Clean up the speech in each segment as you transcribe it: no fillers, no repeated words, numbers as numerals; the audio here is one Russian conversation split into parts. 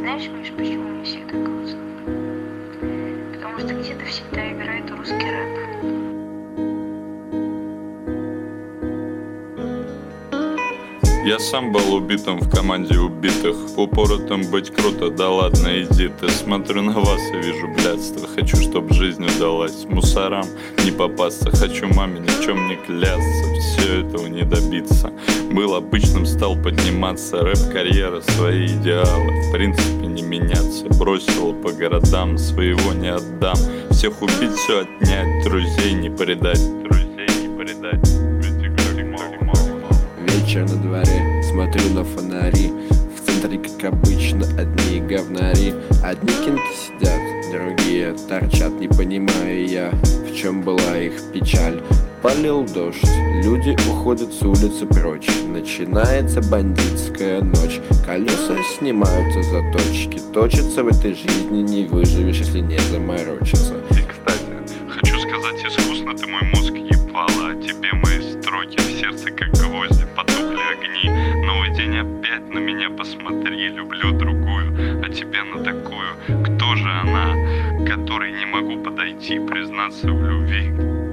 знаешь, Миш, почему мне всегда грустно? Потому что где-то всегда играет русский рэп. Я сам был убитым в команде убитых. Упоротым быть круто, да ладно, иди ты. Смотрю на вас и вижу блядство. Хочу, чтоб жизнь удалась. Мусорам не попасться. Хочу маме ни в чем не клясться. Все этого не добиться. Был обычным, стал подниматься. Рэп-карьера, свои идеалы. В принципе не меняться. Бросил по городам, своего не отдам. Всех убить, все отнять. Друзей не предать. Друзей не предать. Вечер на дворе, смотрю на фонари. В центре, как обычно, одни говнари. Одни кинки сидят, другие торчат. Не понимаю я, в чем была их печаль. Полил дождь, люди уходят с улицы прочь. Начинается бандитская ночь. Колеса снимаются за точки. Точится в этой жизни не выживешь, если не заморочиться. И, кстати, хочу сказать, искусно ты мой мозг ебала. А тебе мои строки в сердце как гвозди. Потухли огни, новый день опять на меня посмотри. Люблю другую, а тебе на такую. Кто же она, которой не могу подойти, признаться в любви?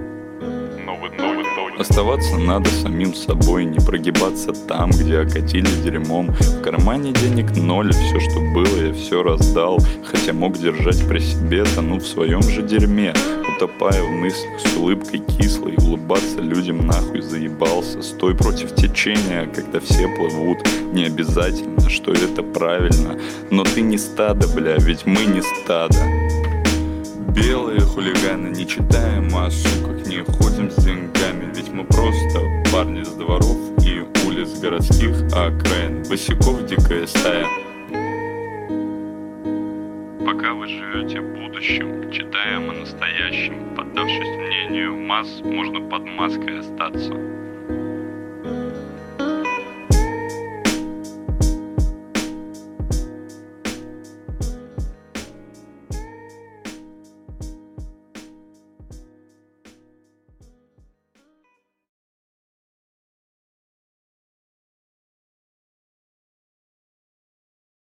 Оставаться надо самим собой, не прогибаться там, где окатили дерьмом. В кармане денег ноль, все, что было, я все раздал. Хотя мог держать при себе, тону в своем же дерьме. Утопая в мыслях с улыбкой кислой, улыбаться людям нахуй заебался. Стой против течения, когда все плывут. Не обязательно, что это правильно. Но ты не стадо, бля, ведь мы не стадо. Белые хулиганы, не читаем о суках, не ходим с деньгами. Ведь мы просто парни с дворов и улиц городских окраин. Босиков дикая стая. Пока вы живете будущим, читаем о настоящем. Поддавшись мнению масс, можно под маской остаться.